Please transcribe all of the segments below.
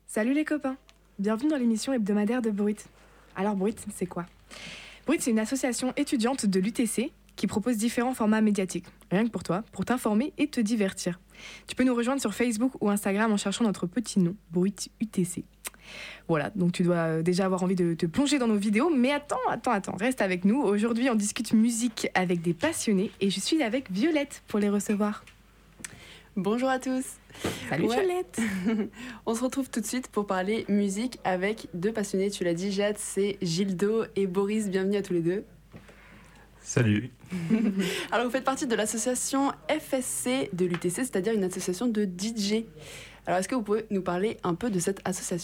Salut les copains, bienvenue dans l'émission hebdomadaire de Brut. Alors Brut, c'est quoi? Brut, c'est une association étudiante de l'UTC qui propose différents formats médiatiques, rien que pour toi, pour t'informer et te divertir. Tu peux nous rejoindre sur Facebook ou Instagram en cherchant notre petit nom, Brut UTC. Voilà, donc tu dois déjà avoir envie de te plonger dans nos vidéos, mais attends, reste avec nous. Aujourd'hui, on discute musique avec des passionnés et je suis avec Violette pour les recevoir. Bonjour à tous. Salut Violette. On se retrouve tout de suite pour parler musique avec deux passionnés. Tu l'as dit, Jade, c'est Gildo et Boris. Bienvenue à tous les deux. Salut. Alors, vous faites partie de l'association FSC de l'UTC, c'est-à-dire une association de DJ. Alors, est-ce que vous pouvez nous parler un peu de cette association ?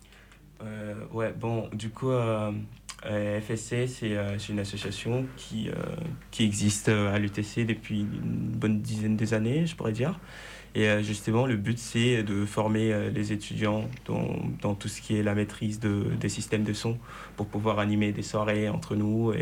FSC, c'est une association qui existe à l'UTC depuis une bonne dizaine d'années, je pourrais dire. Et justement, le but, c'est de former les étudiants dans tout ce qui est la maîtrise des systèmes de son pour pouvoir animer des soirées entre nous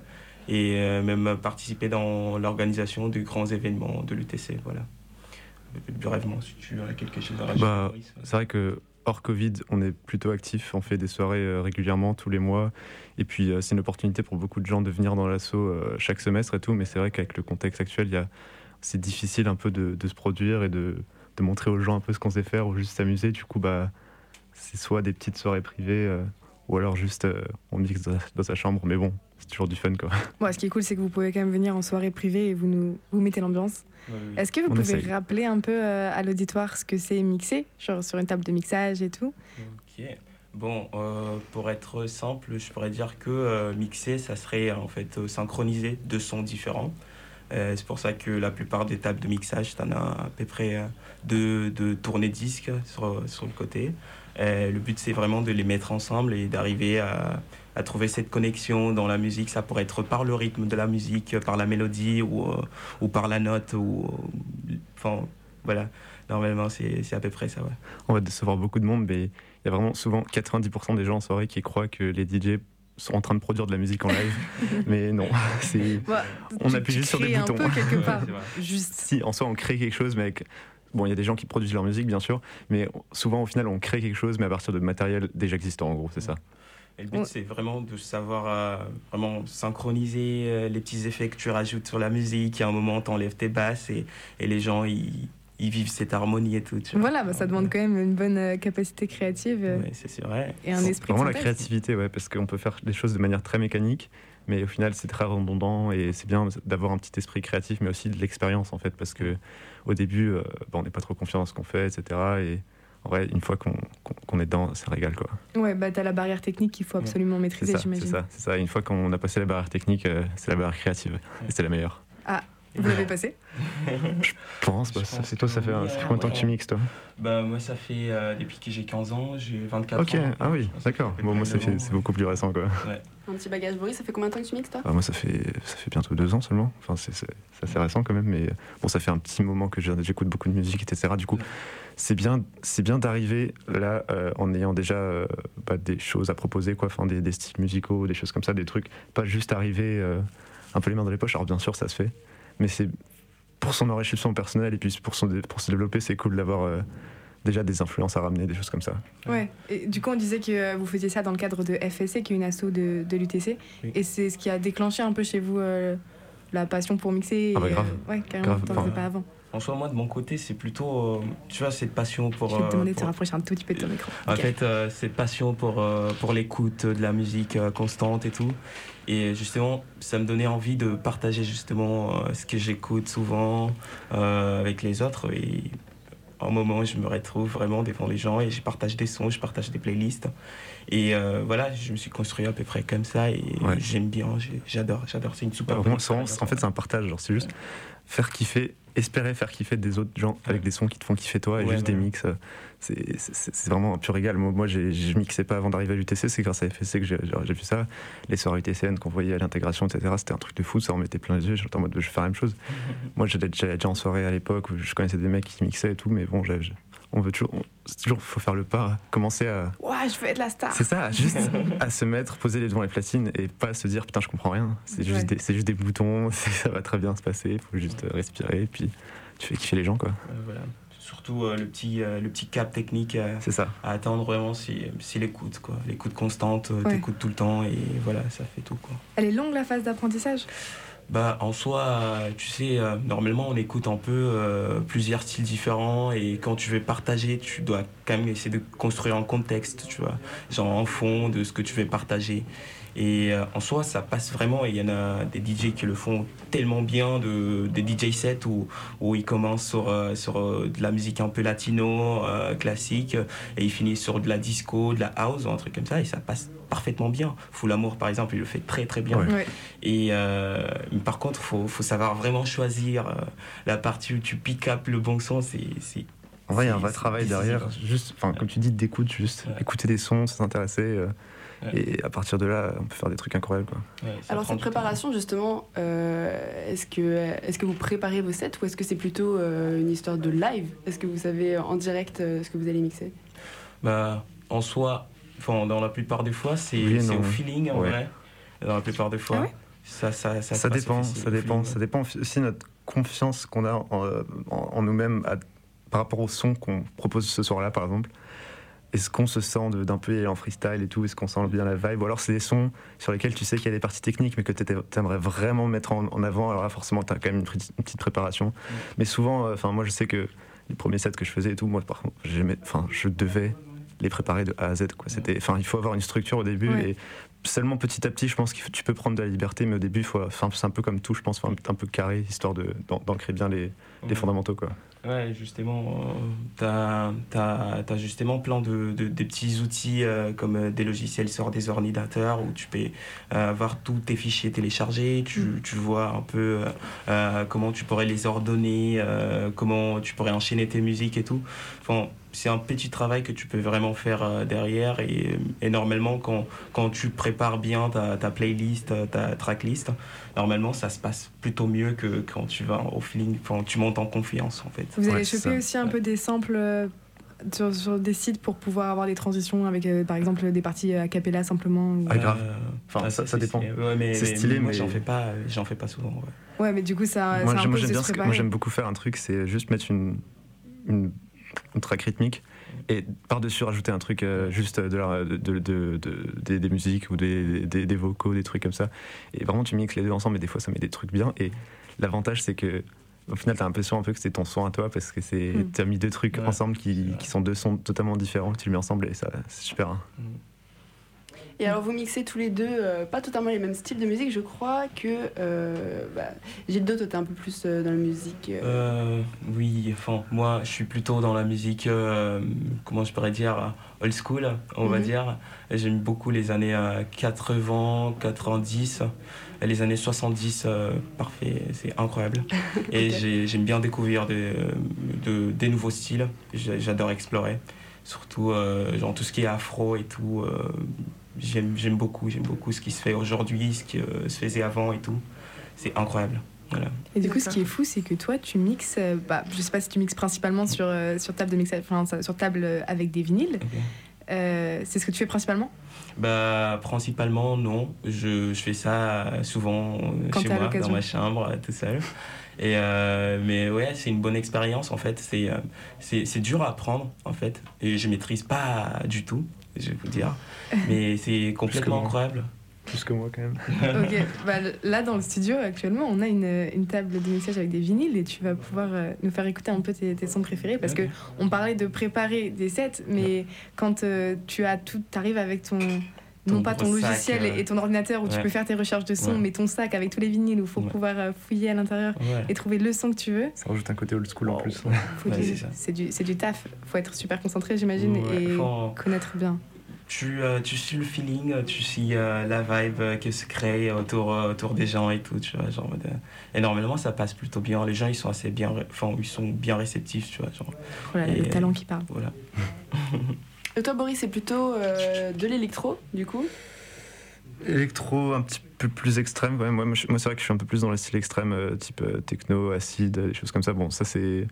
et même participer dans l'organisation de grands événements de l'UTC. Voilà. Brièvement, si tu as quelque chose à rajouter. C'est vrai que hors Covid, on est plutôt actif, on fait des soirées régulièrement tous les mois et puis c'est une opportunité pour beaucoup de gens de venir dans l'asso chaque semestre et tout, mais c'est vrai qu'avec le contexte actuel, c'est difficile un peu de se produire et de montrer aux gens un peu ce qu'on sait faire ou juste s'amuser. Du coup, c'est soit des petites soirées privées ou alors juste on mixe dans sa chambre, mais bon, c'est toujours du fun quoi. Bon, ce qui est cool, c'est que vous pouvez quand même venir en soirée privée et vous mettez l'ambiance. Oui. Est-ce que vous pouvez rappeler un peu à l'auditoire ce que c'est mixer, genre sur une table de mixage et tout ? Ok. Bon, pour être simple, je pourrais dire que mixer, ça serait en fait synchroniser deux sons différents. C'est pour ça que la plupart des tables de mixage, t'en as à peu près deux tourner-disques sur le côté. Le but, c'est vraiment de les mettre ensemble et d'arriver à trouver cette connexion dans la musique. Ça pourrait être par le rythme de la musique, par la mélodie ou par la note. Enfin, voilà. Normalement, c'est à peu près ça. Ouais. On va décevoir beaucoup de monde, mais il y a vraiment souvent 90% des gens en soirée qui croient que les DJ sont en train de produire de la musique en live, mais non, on appuie juste sur des boutons. Un peu quelque part. Juste. Si, en soi, on crée quelque chose, mais bon, il y a des gens qui produisent leur musique, bien sûr, mais souvent, au final, on crée quelque chose, mais à partir de matériel déjà existant, en gros, c'est ça. Et le but, c'est vraiment de savoir vraiment synchroniser les petits effets que tu rajoutes sur la musique. À un moment, tu enlèves tes basses et les gens, ils vivent cette harmonie et tout. Voilà, ça demande quand même une bonne capacité créative c'est vrai. Et un esprit vraiment de la créativité, parce qu'on peut faire des choses de manière très mécanique, mais au final, c'est très redondant et c'est bien d'avoir un petit esprit créatif, mais aussi de l'expérience, en fait, parce qu'au début, on n'est pas trop confiant dans ce qu'on fait, etc. Et en vrai, une fois qu'on est dedans, ça régale, quoi. Ouais, t'as la barrière technique qu'il faut absolument maîtriser, j'imagine. C'est ça. Une fois qu'on a passé la barrière technique, c'est la barrière créative. Et c'est la meilleure. Ah, vous l'avez passé ? Je pense. Ça fait combien de temps que tu mixes, toi ? Moi, ça fait depuis que j'ai 15 ans, j'ai 24 ans. Ok, ah oui, d'accord. Bon, moi, c'est beaucoup plus récent, quoi. Ouais. Un petit bagage, Boris, ça fait combien de temps que tu mixes, toi ? Moi, ça fait bientôt 2 ans seulement. Enfin, c'est assez récent quand même, mais bon, ça fait un petit moment que j'écoute beaucoup de musique, etc. Du coup, c'est bien d'arriver là en ayant déjà des choses à proposer, quoi. Enfin, des styles musicaux, des choses comme ça, des trucs. Pas juste arriver un peu les mains dans les poches. Alors, bien sûr, ça se fait, mais c'est pour son enrichissement personnel et puis pour se développer, c'est cool d'avoir déjà des influences à ramener, des choses comme ça. Ouais, et du coup on disait que vous faisiez ça dans le cadre de FSC, qui est une asso de l'UTC, oui. Et c'est ce qui a déclenché un peu chez vous la passion pour mixer. Grave. Ouais, carrément, t'en faisais pas avant. En soi, moi, de mon côté, c'est plutôt, cette passion pour... Je vais te demander de te rapprocher un tout petit peu de ton micro. En fait, cette passion pour l'écoute de la musique constante et tout. Et justement, ça me donnait envie de partager justement ce que j'écoute souvent avec les autres. Et à un moment, je me retrouve vraiment devant les gens et je partage des sons, je partage des playlists. Et voilà, je me suis construit à peu près comme ça et j'aime bien, j'adore. C'est une super... En fait, c'est un partage. Genre, c'est juste espérer faire kiffer des autres gens avec des sons qui te font kiffer toi et juste des mix. C'est vraiment un pur régal. Moi, je mixais pas avant d'arriver à l'UTC, c'est grâce à FSC que j'ai vu ça. Les soirées UTCN qu'on voyait à l'intégration, etc., c'était un truc de fou, ça en mettait plein les yeux. J'étais en mode, je vais faire la même chose. Moi, j'allais déjà en soirée à l'époque où je connaissais des mecs qui mixaient et tout, mais bon, faut faire le pas, commencer à... Ouais, je veux être la star. C'est ça, juste à se mettre, poser les devant les platines et pas se dire putain je comprends rien. C'est juste des boutons, ça va très bien se passer, il faut juste respirer et puis tu fais kiffer les gens quoi. Voilà. Surtout le petit cap technique C'est ça. à atteindre vraiment, c'est l'écoute, quoi. L'écoute constante, t'écoutes tout le temps et voilà, ça fait tout, quoi. Elle est longue la phase d'apprentissage? Bah, en soi, tu sais, normalement, on écoute un peu plusieurs styles différents et quand tu veux partager, tu dois quand même essayer de construire un contexte, tu vois, genre en fond de ce que tu veux partager. Et en soi, ça passe vraiment. Et il y en a des DJ qui le font tellement bien, des DJ sets où ils commencent sur de la musique un peu latino, classique, et ils finissent sur de la disco, de la house, ou un truc comme ça, et ça passe parfaitement bien. Full Amour, par exemple, il le fait très très bien. Ouais. Et par contre, faut savoir vraiment choisir la partie où tu pick up le bon son. En vrai, il y a un vrai c'est travail décisif. derrière. Juste, comme tu dis, d'écoute, juste écouter des sons, s'intéresser. Et à partir de là, on peut faire des trucs incroyables, quoi. Ouais, ça Alors prend cette du temps. préparation justement, est-ce que vous préparez vos sets ou est-ce que c'est plutôt une histoire de live? Est-ce que vous savez en direct ce que vous allez mixer? Bah, en soi, dans la plupart des fois, c'est Oui et c'est non. au feeling en Ouais. vrai. Dans la plupart des fois, Ah ouais ça Ça dépend, ça dépend. Ça dépend aussi de notre confiance qu'on a en nous-mêmes par rapport au son qu'on propose ce soir-là, par exemple. Est-ce qu'on se sent d'un peu aller en freestyle et tout? Est-ce qu'on sent bien la vibe? Ou alors c'est des sons sur lesquels tu sais qu'il y a des parties techniques mais que t'aimerais vraiment mettre en avant. Alors là, forcément, t'as quand même une petite préparation. Mais souvent, moi je sais que les premiers sets que je faisais et tout, moi par contre, je devais les préparer de A à Z, quoi. Il faut avoir une structure au début et seulement petit à petit, je pense que tu peux prendre de la liberté, mais au début, c'est un peu comme tout, je pense, être un peu carré, histoire d'ancrer bien les fondamentaux, quoi. Ouais, justement, t'as justement plein des petits outils comme des logiciels sur des ordinateurs où tu peux avoir tous tes fichiers téléchargés, tu vois un peu comment tu pourrais les ordonner, comment tu pourrais enchaîner tes musiques et tout. Enfin, c'est un petit travail que tu peux vraiment faire derrière et normalement quand tu prépares bien ta playlist, ta tracklist, normalement ça se passe plutôt mieux que quand tu vas au feeling, quand tu montes en confiance en fait. Vous allez c'est choper ça. aussi un peu des samples sur des sites pour pouvoir avoir des transitions avec par exemple des parties a cappella simplement ou... Ah, grave. Ça c'est dépend. stylé. Ouais, mais C'est stylé, moi mais- j'en fais pas souvent. Ouais. Ouais, mais du coup ça Moi, impose j'aime de bien se préparer. moi, j'aime beaucoup faire un truc, c'est juste mettre une track rythmique et par-dessus rajouter un truc juste des musiques ou des vocaux, des trucs comme ça. Et vraiment, tu mixes les deux ensemble, et des fois, ça met des trucs bien. Et l'avantage, c'est que au final, t'as l'impression un peu que c'est ton son à toi, parce que t'as mis deux trucs ensemble qui sont deux sons totalement différents, que tu le mets ensemble, et ça, c'est super. Hein. Et alors vous mixez tous les deux pas totalement les mêmes styles de musique, je crois que Gilles Do, toi t'es un peu plus dans la musique. Oui, moi je suis plutôt dans la musique, comment je pourrais dire, old school, on va dire. J'aime beaucoup les années 80, 90, et les années 70, parfait, c'est incroyable. Et j'aime bien découvrir des nouveaux styles, j'adore explorer. Surtout genre tout ce qui est afro et tout, j'aime beaucoup ce qui se fait aujourd'hui, ce qui se faisait avant et tout. C'est incroyable. Voilà. Et du coup, ce qui est fou, c'est que toi, tu mixes. Je sais pas si tu mixes principalement sur table de mixage, sur table avec des vinyles. Ok. C'est ce que tu fais principalement? Bah, principalement, non. Je fais ça souvent Quand chez t'as moi, l'occasion. dans ma chambre, tout seul. Et mais ouais, c'est une bonne expérience en fait. C'est dur à apprendre en fait. Et je maîtrise pas du tout, je vais vous dire. Mais c'est complètement moi. incroyable. Plus que moi, quand même. Ok, là dans le studio actuellement, on a une table de mixage avec des vinyles et tu vas pouvoir nous faire écouter un peu tes sons préférés parce que on parlait de préparer des sets, mais quand t'arrives avec non pas ton gros logiciel sac, et ton ordinateur où tu peux faire tes recherches de sons, mais ton sac avec tous les vinyles où il faut pouvoir fouiller à l'intérieur et trouver le son que tu veux. Ça rajoute un côté old school en plus. C'est du taf, faut être super concentré j'imagine et connaître bien. Tu suis le feeling, tu suis la vibe qui se crée autour des gens et tout, tu vois, genre, et normalement ça passe plutôt bien, les gens ils sont assez bien, ils sont bien réceptifs, tu vois, genre. Voilà, le talent qui parle. Voilà. Et toi Boris, c'est plutôt de l'électro du coup? Électro un petit peu plus extrême quand même. Moi c'est vrai que je suis un peu plus dans le style extrême, type techno, acide, des choses comme ça. Bon, ça c'est...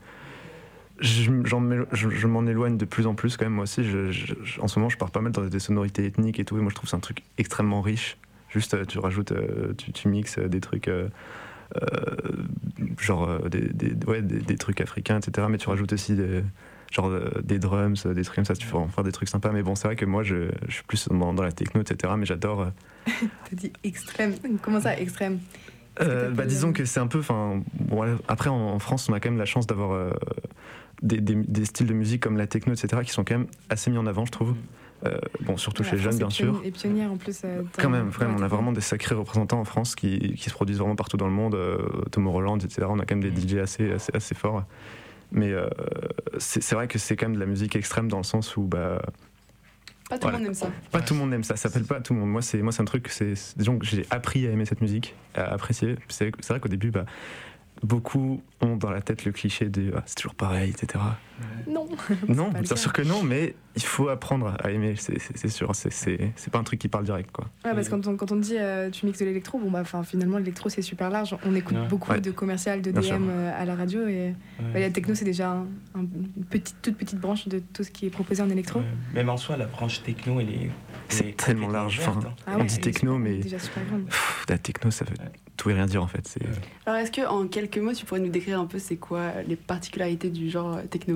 Je m'en éloigne de plus en plus quand même, moi aussi. En ce moment, je pars pas mal dans des sonorités ethniques et tout, et moi je trouve que c'est un truc extrêmement riche. Juste, tu rajoutes, tu mixes des trucs des trucs africains, etc. Mais tu rajoutes aussi des drums, des trucs comme ça, tu peux en faire des trucs sympas. Mais bon, c'est vrai que moi, je suis plus dans la techno, etc. Mais j'adore. T'as dit extrême. Comment ça, extrême? Disons que c'est un peu. Après, en France, on a quand même la chance d'avoir des styles de musique comme la techno, etc., qui sont quand même assez mis en avant, je trouve. Surtout chez les jeunes, bien sûr. Et pionnière en plus. Quand même, on a vraiment des sacrés représentants en France qui se produisent vraiment partout dans le monde. Tomorrowland, etc. On a quand même des DJ assez forts. Mais c'est vrai que c'est quand même de la musique extrême dans le sens où pas tout le monde aime ça. Pas tout le monde aime ça. Ça s'appelle pas tout le monde. Moi, c'est un truc. C'est disons que j'ai appris à aimer cette musique, à apprécier. C'est vrai qu'au début, beaucoup ont dans la tête le cliché de c'est toujours pareil, etc. Non. Non, bien sûr que non, mais il faut apprendre à aimer, c'est sûr. C'est pas un truc qui parle direct, quoi. Ouais, parce que quand on dit tu mixes de l'électro, finalement l'électro c'est super large. On écoute beaucoup de commercial, de DM à la radio et la techno c'est déjà une toute petite branche de tout ce qui est proposé en électro. Même en soi, la branche techno, c'est tellement large. On dit techno, mais la techno ça veut tout et rien dire en fait. Alors est-ce que en quelques mots tu pourrais nous décrire un peu c'est quoi les particularités du genre techno?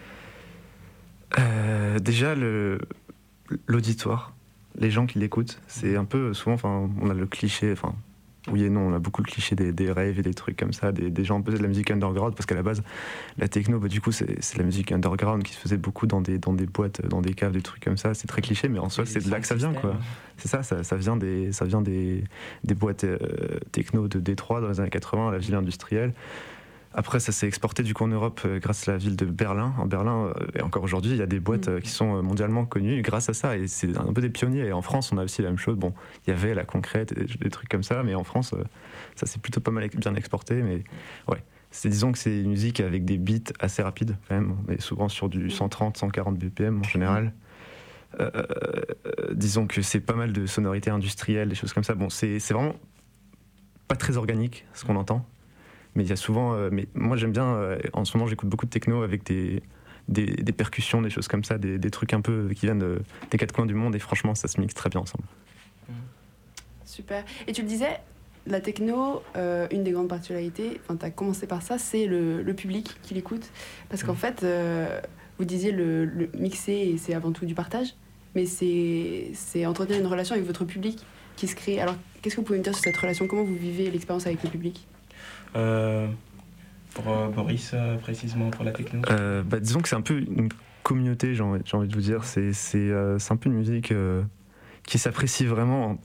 Déjà l'auditoire, les gens qui l'écoutent, c'est un peu souvent, on a le cliché, oui et non, on a beaucoup le cliché des raves et des trucs comme ça, des gens un peu de la musique underground, parce qu'à la base, la techno, du coup, c'est la musique underground qui se faisait beaucoup dans des boîtes, dans des caves, des trucs comme ça, c'est très cliché, mais en soi, c'est de là que ça vient, quoi. C'est ça vient des boîtes techno de Détroit dans les années 80, à la ville industrielle. Après, ça s'est exporté du coup en Europe grâce à la ville de Berlin. En Berlin, et encore aujourd'hui, il y a des boîtes qui sont mondialement connues grâce à ça. Et c'est un peu des pionniers. Et en France, on a aussi la même chose. Bon, il y avait la concrète, des trucs comme ça. Mais en France, ça s'est plutôt pas mal bien exporté. Mais ouais, disons que c'est une musique avec des beats assez rapides quand même. On est souvent sur du 130, 140 BPM en général. Disons que c'est pas mal de sonorités industrielles, des choses comme ça. Bon, c'est vraiment pas très organique ce qu'on entend. Mais il y a souvent. Mais moi j'aime bien. En ce moment j'écoute beaucoup de techno avec des percussions, des choses comme ça, des trucs un peu qui viennent des quatre coins du monde et franchement ça se mixe très bien ensemble. Super. Et tu le disais, la techno, une des grandes particularités, tu as commencé par ça, c'est le public qui l'écoute. Parce qu'en fait, vous disiez le mixer, c'est avant tout du partage, mais c'est entretenir une relation avec votre public qui se crée. Alors qu'est-ce que vous pouvez me dire sur cette relation? Comment vous vivez l'expérience avec le public? Pour Boris, précisément pour la techno, disons que c'est un peu une communauté, j'ai envie de vous dire. C'est un peu une musique qui s'apprécie vraiment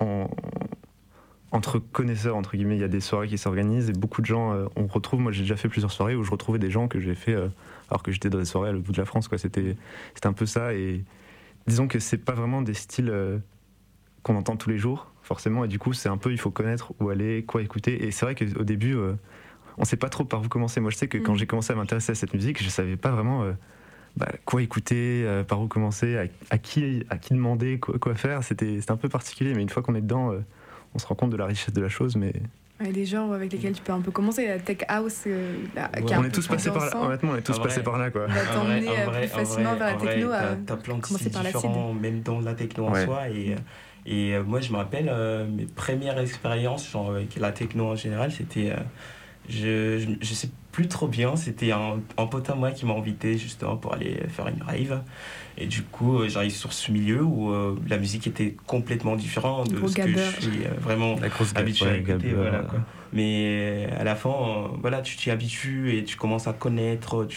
entre connaisseurs, entre guillemets. Il y a des soirées qui s'organisent et beaucoup de gens, on retrouve, moi j'ai déjà fait plusieurs soirées où je retrouvais des gens que j'ai fait alors que j'étais dans des soirées à l'autre bout de la France, quoi. C'était un peu ça. Et disons que c'est pas vraiment des styles qu'on entend tous les jours forcément, et du coup c'est un peu, il faut connaître où aller, quoi écouter. Et c'est vrai qu'au début on sait pas trop par où commencer. Moi je sais que quand j'ai commencé à m'intéresser à cette musique, je savais pas vraiment quoi écouter, par où commencer, à qui demander, quoi faire. C'était un peu particulier, mais une fois qu'on est dedans, on se rend compte de la richesse de la chose. Mais des genres avec lesquels tu peux un peu commencer, la tech house, on est tous passés par là. Honnêtement, on est tous passés par là, quoi. On va t'emmener plus facilement vers la techno. T'as plein de styles différents, même dans la techno en soi. Et moi, je me rappelle mes premières expériences avec la techno en général, c'était, je sais plus trop bien, c'était un pote à moi qui m'a invité justement pour aller faire une rave. Et du coup, j'arrive sur ce milieu où la musique était complètement différente de ce que je suis vraiment habitué à écouter. Voilà, quoi. Mais à la fin, tu t'y habitues et tu commences à connaître,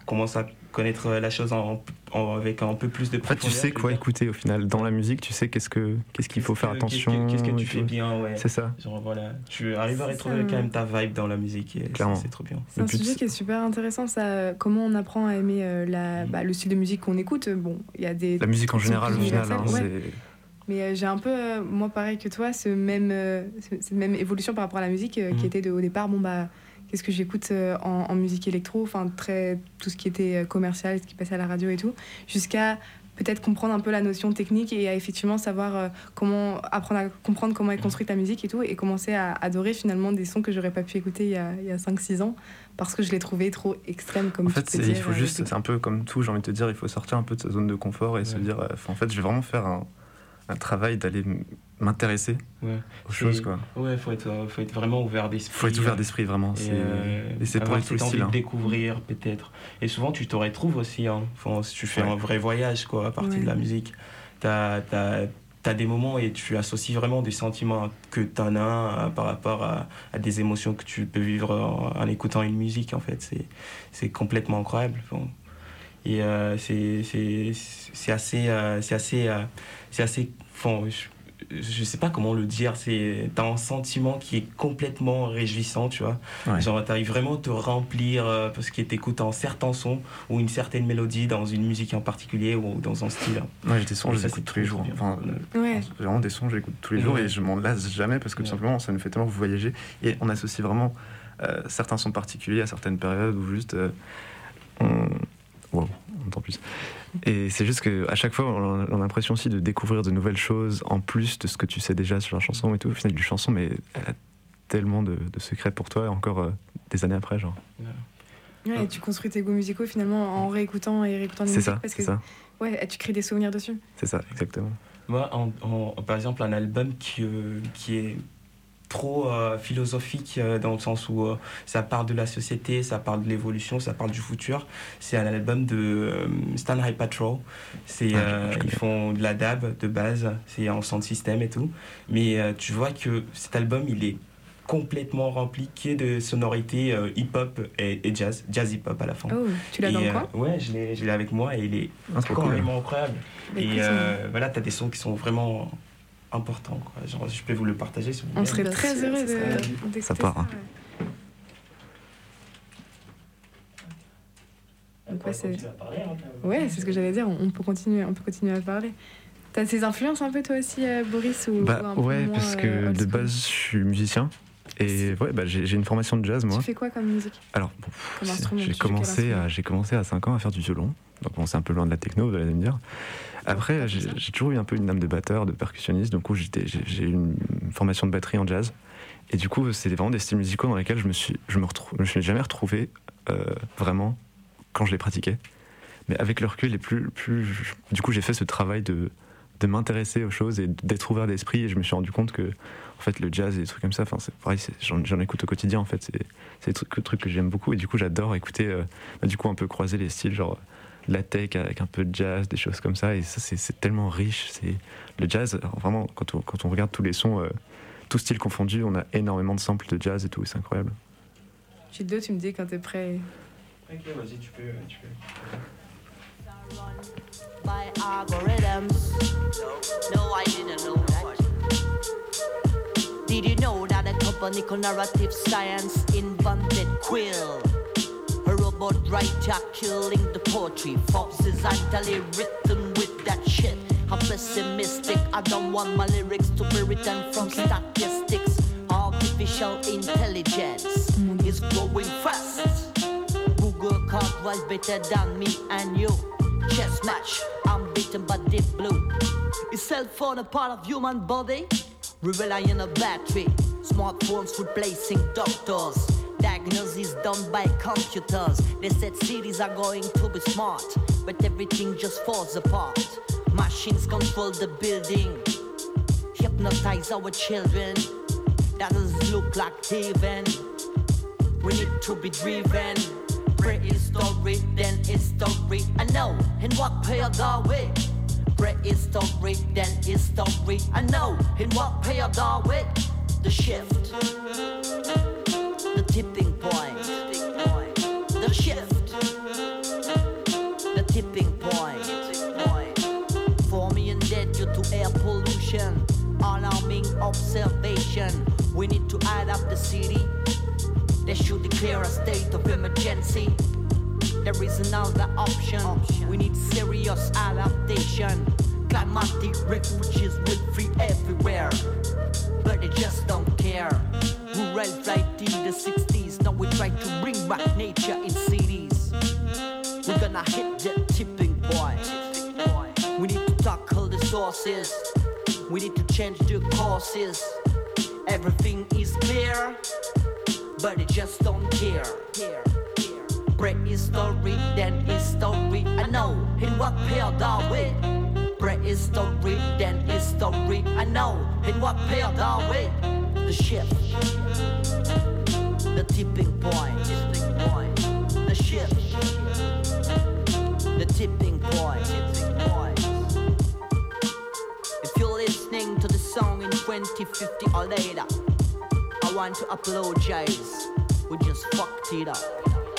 la chose avec un peu plus de profondeur. Tu sais quoi écouter au final. Dans la musique, tu sais qu'est-ce qu'il faut faire attention. Qu'est-ce que tu fais bien, ouais. C'est ça. Genre, tu arrives à retrouver quand même ta vibe dans la musique. Et c'est trop bien. C'est un sujet qui est super intéressant, ça. Comment on apprend à aimer le style de musique qu'on écoute. Bon, il y a la musique en général, au final. Mais j'ai un peu, moi pareil que toi, cette même évolution par rapport à la musique qui était au départ, qu'est-ce que j'écoute en musique électro, tout ce qui était commercial, ce qui passait à la radio et tout, jusqu'à peut-être comprendre un peu la notion technique et à effectivement savoir comment apprendre à comprendre comment est construite la musique et tout, et commencer à adorer finalement des sons que j'aurais pas pu écouter il y a 5-6 ans parce que je les trouvais trop extrêmes, comme en fait, il faut juste, c'est un peu comme tout, j'ai envie de te dire, il faut sortir un peu de sa zone de confort et se dire, en fait, je vais vraiment faire un travail d'aller m'intéresser aux choses, quoi. Ouais, faut être vraiment ouvert d'esprit. Faut être ouvert d'esprit, vraiment. Et c'est pour avoir tout envie style. de découvrir, peut-être. Et souvent, tu te retrouves aussi. Enfin, si tu fais un vrai voyage, quoi, à partir de la musique. T'as des moments et tu associes vraiment des sentiments que t'en as par rapport à des émotions que tu peux vivre en écoutant une musique, en fait. C'est complètement incroyable. Enfin, et c'est assez enfin, je sais pas comment le dire, t'as un sentiment qui est complètement réjouissant, tu vois. Ouais. Genre, t'arrives vraiment à te remplir parce que t'écoutes un certain son ou une certaine mélodie dans une musique en particulier ou dans un style. Ouais, j'ai des sons, Et je ça, les écoute c'est tous les trop jours. bien. Enfin, vraiment des sons, je les écoute tous les jours et je m'en lasse jamais parce que tout simplement, ça nous fait tellement voyager. Et on associe vraiment certains sons particuliers à certaines périodes où juste on entend plus. Et c'est juste qu'à chaque fois, on a l'impression aussi de découvrir de nouvelles choses en plus de ce que tu sais déjà sur la chanson et tout. Au final, du chanson, mais elle a tellement de secrets pour toi, encore des années après, genre. Ouais, et tu construis tes goûts musicaux finalement en réécoutant et réécoutant des musiques. C'est ça. Ouais, et tu crées des souvenirs dessus. C'est ça, exactement. Moi, par exemple, un album qui est trop philosophique dans le sens où ça parle de la société, ça parle de l'évolution, ça parle du futur. C'est un album de Stan High Patrol. Ils font de la dab de base, c'est en sound system et tout. Mais tu vois que cet album, il est complètement rempli de sonorités hip-hop et jazz hip-hop à la fin. Oh, tu l'as dans le coin ? Ouais, je l'ai avec moi et il est carrément incroyable. Et voilà, t'as des sons qui sont vraiment important, quoi. Genre, je peux vous le partager si vous voulez. On serait très heureux d'écouter ça part. Hein. Donc ouais, c'est ce que j'allais dire. On peut continuer à parler. T'as ces influences un peu toi aussi, Boris, ou un peu ouais, moins, parce que de base, je suis musicien. Et ouais, j'ai une formation de jazz, moi. Tu fais quoi comme musique ? Alors, comme instrument, j'ai commencé à 5 ans à faire du violon. Donc bon, c'est un peu loin de la techno, vous allez me dire. Après, j'ai toujours eu un peu une âme de batteur, de percussionniste. Donc j'ai eu une formation de batterie en jazz. Et du coup, c'est vraiment des styles musicaux dans lesquels je me suis jamais retrouvé vraiment quand je les pratiquais. Mais avec le recul, du coup, j'ai fait ce travail de m'intéresser aux choses et d'être ouvert d'esprit. Et je me suis rendu compte que en fait, le jazz et des trucs comme ça, c'est pareil, j'en écoute au quotidien. En fait, c'est des trucs que j'aime beaucoup. Et du coup, j'adore écouter, du coup, un peu croiser les styles, genre la tech avec un peu de jazz, des choses comme ça. Et ça, c'est tellement riche. Le jazz, vraiment, quand on regarde tous les sons, tout style confondu, on a énormément de samples de jazz et tout. C'est incroyable. Gildo, tu me dis quand t'es prêt. Ok, vas-y, tu peux. By algorithms. No, I didn't know that. Did you know that a company called Narrative Science invented Quill? A robot writer killing the poetry. Forbes is actually written with that shit. I'm pessimistic, I don't want my lyrics to be written from statistics. Artificial intelligence is growing fast. Google can't write better than me and you. Chess match, I'm beaten by deep blue. Is cell phone a part of human body? We rely on a battery. Smartphones replacing doctors. Diagnosis done by computers. They said cities are going to be smart, but everything just falls apart. Machines control the building, hypnotize our children. That doesn't look like heaven. We need to be driven. Prehistoric, then history. I know, in what period are we? Prehistoric, then history. I know, in what period are we? The shift, the tipping point, the shift, the tipping point. For me and dead due to air pollution, alarming observation. We need to adapt the city. They should declare a state of emergency. There is another option. We need serious adaptation. Climatic refugees will free everywhere, but they just don't care. Rural flight in the 60s. Now we try to bring back nature in cities. We're gonna hit the tipping point. We need to tackle the sources. We need to change the courses. Everything is clear, but they just don't care. Prehistory, then history. I know, in what period are we? Prehistory, then history. I know in what period are we? The shift, the tipping point, the shift, the tipping point. If you're listening to the song in 2050 or later, I want to apologize. We just fucked it up.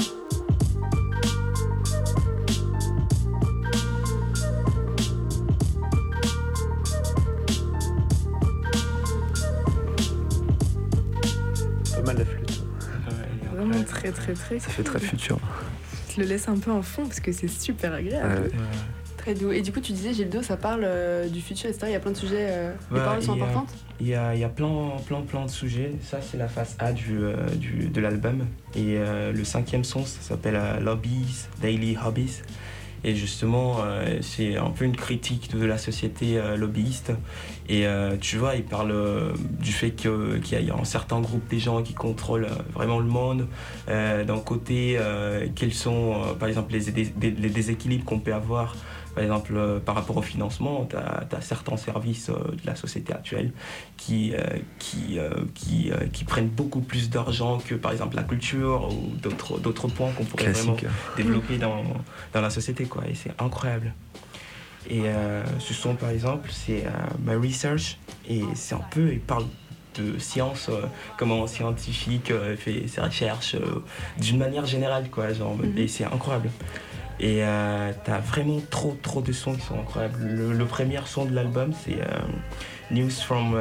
Pas mal la flûte. Vraiment très très très. Ça fait très futur. Je le laisse un peu en fond parce que c'est super agréable. Très doux. Et du coup, tu disais, Gildo, ça parle du futur, etc. Il y a plein de sujets. Les paroles sont importantes. Il y a plein de sujets. Ça, c'est la face A de l'album. Et le 5e son, ça s'appelle Lobbies, Daily Hobbies. Et justement, c'est un peu une critique de la société lobbyiste. Et tu vois, il parle du fait qu'il y a un certain groupe des gens qui contrôlent vraiment le monde. D'un côté, quels sont, par exemple, les déséquilibres qu'on peut avoir. Par exemple, par rapport au financement, tu as certains services de la société actuelle qui prennent beaucoup plus d'argent que, par exemple, la culture ou d'autres points qu'on pourrait vraiment développer dans la société, quoi. Et c'est incroyable. Et ce son, par exemple, c'est My Research. Et c'est un peu, il parle de science, comment un scientifique fait ses recherches d'une manière générale, quoi. Genre, et c'est incroyable. Et t'as vraiment trop de sons qui sont incroyables. Le premier son de l'album, c'est News from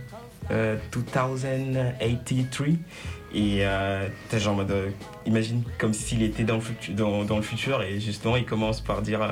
2083. Et t'as genre mode, imagine comme s'il était dans le futur et justement il commence par dire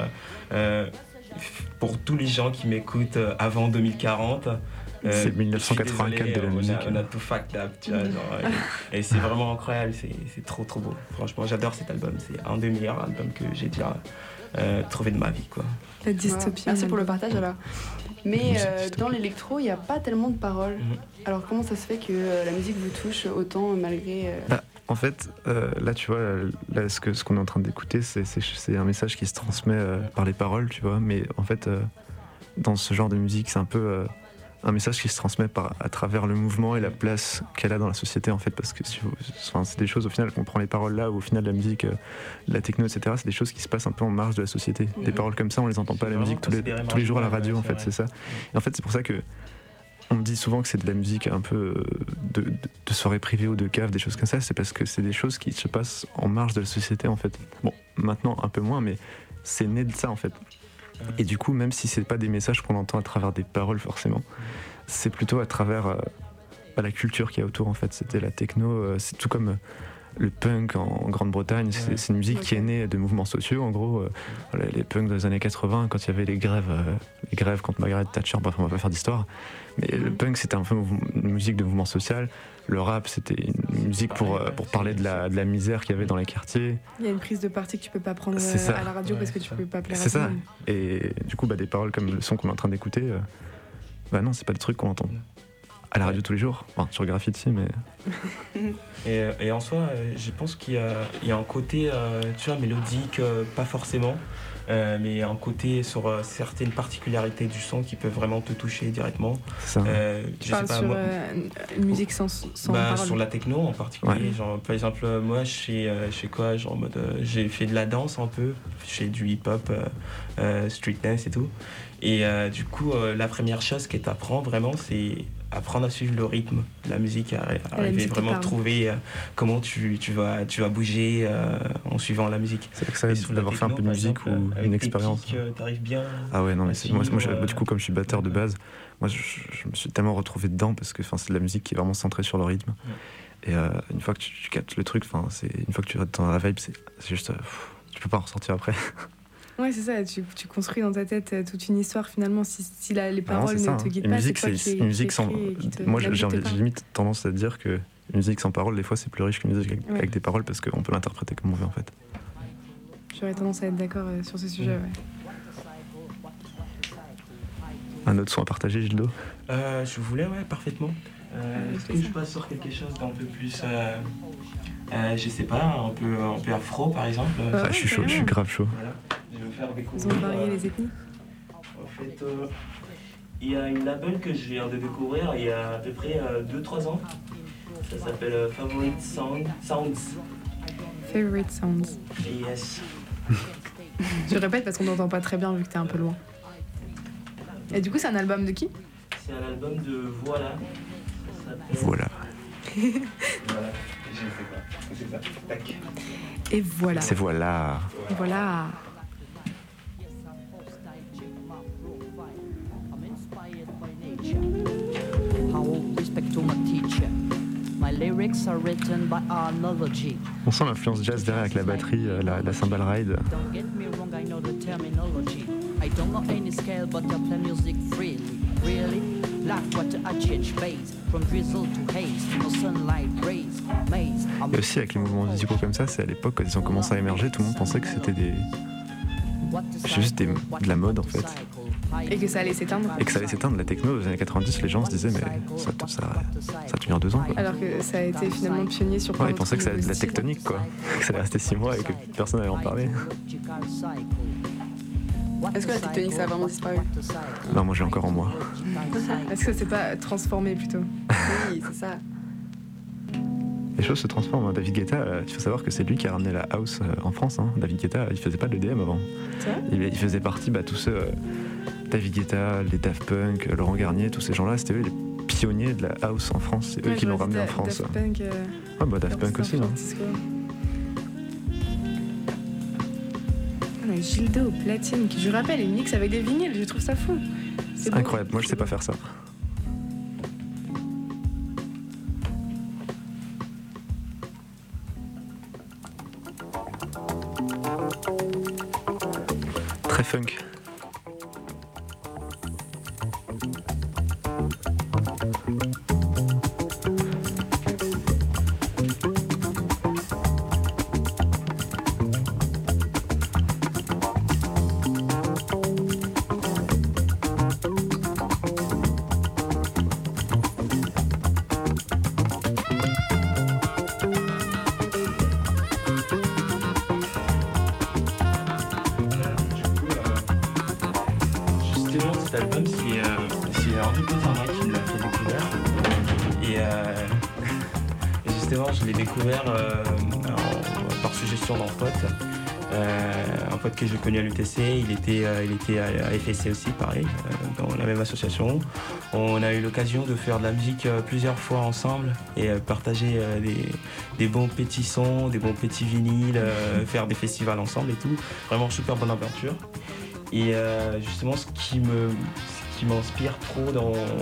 pour tous les gens qui m'écoutent avant 2040. C'est 1984 de la musique. On a tout fucked up, tu vois, genre, et c'est vraiment incroyable, c'est trop beau. Franchement, j'adore cet album, c'est un des meilleurs albums que j'ai déjà trouvé de ma vie, quoi. La dystopie. Merci pour le partage alors. Mais dans l'électro, il n'y a pas tellement de paroles. Alors comment ça se fait que la musique vous touche autant malgré... En fait, là, tu vois, là, ce qu'on est en train d'écouter, c'est un message qui se transmet par les paroles, tu vois. Mais en fait, dans ce genre de musique, c'est un peu un message qui se transmet à travers le mouvement et la place qu'elle a dans la société, en fait. Parce que c'est des choses, au final, qu'on prend les paroles là, ou au final, la musique, la techno, etc., c'est des choses qui se passent un peu en marge de la société. Des paroles comme ça, on les entend pas à la musique tous les jours à la radio, en fait, c'est ça. Et en fait, c'est pour ça que on me dit souvent que c'est de la musique un peu de soirée privée ou de cave, des choses comme ça. C'est parce que c'est des choses qui se passent en marge de la société, en fait. Bon, maintenant un peu moins, mais c'est né de ça, en fait. Et du coup, même si c'est pas des messages qu'on entend à travers des paroles forcément, c'est plutôt à travers la culture qu'il y a autour, en fait. C'était la techno, c'est tout comme le punk en Grande-Bretagne, c'est une musique qui est née de mouvements sociaux, en gros. Les punks dans les années 80, quand il y avait les grèves contre Margaret Thatcher, bref, on va pas faire d'histoire. Mais le punk, c'était un peu une musique de mouvement social. Le rap, c'était une musique pour parler de la misère qu'il y avait dans les quartiers. Il y a une prise de parti que tu peux pas prendre à la radio parce que tu peux pas plaire à tout le monde. Et du coup, des paroles comme le son qu'on est en train d'écouter, non, c'est pas des trucs qu'on entend à la radio tous les jours. Enfin, sur Graffiti, mais... Et en soi, je pense qu'il y a un côté, tu vois, mélodique, pas forcément, mais un côté sur certaines particularités du son qui peuvent vraiment te toucher directement. Tu parles sur une musique sans parole. Sur la techno en particulier. Genre, par exemple, moi, je fais quoi, genre, en mode, j'ai fait de la danse un peu, je fais du hip-hop, street dance et tout. Et du coup, la première chose que tu apprends vraiment, c'est apprendre à suivre le rythme de la musique, arriver vraiment à trouver comment tu vas bouger en suivant la musique. C'est que ça aide d'avoir fait un peu de musique ou une expérience. T'arrives bien. Ah ouais, non, mais moi du coup, comme je suis batteur de base, moi je me suis tellement retrouvé dedans parce que c'est de la musique qui est vraiment centrée sur le rythme. Et une fois que tu captes le truc, une fois que tu es dans la vibe, c'est juste, tu peux pas en ressortir après. Ouais, c'est ça, tu construis dans ta tête toute une histoire finalement. Si les paroles ne te guident pas, c'est toi qui une musique sans... Moi, j'ai limite tendance à dire que une musique sans paroles, des fois, c'est plus riche qu'une musique avec des paroles parce qu'on peut l'interpréter comme on veut, en fait. J'aurais tendance à être d'accord sur ce sujet, ouais. Un autre son à partager, Gildo ? Je voulais, parfaitement. Est-ce que je passe sur quelque chose d'un peu plus... je sais pas, un peu afro, par exemple. Je suis chaud, je suis grave chaud. Voilà. Je vais faire découvrir... Ils ont varié les ethnies. On va fait, il y a une label que je viens de découvrir il y a à peu près 2-3 ans. Ça s'appelle Favorite Sounds. Favorite Sounds. Yes. Je répète parce qu'on n'entend pas très bien vu que t'es un peu loin. Et du coup, c'est un album de qui? C'est un album de Voilà. Ça s'appelle... Voilà. Voilà. Je sais pas. C'est ça. Tac. Et voilà. C'est voilà. Et voilà. Respect to my teacher. My lyrics are written by analogy. On sent l'influence jazz derrière avec la batterie, la cymbal ride. Don't get me wrong, I know the terminology. I don't know any scale, but I play music freely. Really? Like what I change base from drizzle to haze, no sunlight rays, maze. Et aussi avec les mouvements musicaux comme ça, c'est à l'époque quand ils ont commencé à émerger, tout le monde pensait que c'était juste de la mode en fait. Et que ça allait s'éteindre. Et que ça allait s'éteindre. La techno aux années 90, les gens se disaient mais ça va tenir 2 ans quoi. Alors que ça a été finalement pionnier sur plein Ouais, ils d'autres pensaient que ça allait être de la styles. tectonique quoi. Que ça allait rester 6 mois et que personne n'allait en parler. Est-ce que la tectonique, ça a vraiment disparu? Non, moi j'ai encore en moi. Est-ce que c'est pas transformé plutôt? Oui, c'est ça. Les choses se transforment. Hein. David Guetta, il faut savoir que c'est lui qui a ramené la house en France. Hein. David Guetta, il faisait pas de l'EDM avant. C'est vrai? Il faisait partie, tous ceux, David Guetta, les Daft Punk, Laurent Garnier, tous ces gens-là, c'était eux les pionniers de la house en France. C'est eux Ouais, qui l'ont j'aurais dit ramené en France. Daft Punk, Ouais, Daft Punk aussi. San Hein. Francisco. On a Gildo au platine, qui je rappelle, il mixe avec des vinyles, je trouve ça fou. C'est beau. incroyable, moi je sais pas faire ça. Très funk. Justement, cet album, c'est Henri Cosarma qui me l'a fait découvrir. Et justement, je l'ai découvert par suggestion d'un pote. Un pote que j'ai connu à l'UTC, il était à FSC aussi, pareil, dans la même association. On a eu l'occasion de faire de la musique plusieurs fois ensemble et partager des bons petits sons, des bons petits vinyles, faire des festivals ensemble et tout. Vraiment super bonne aventure. Et justement, ce qui m'inspire trop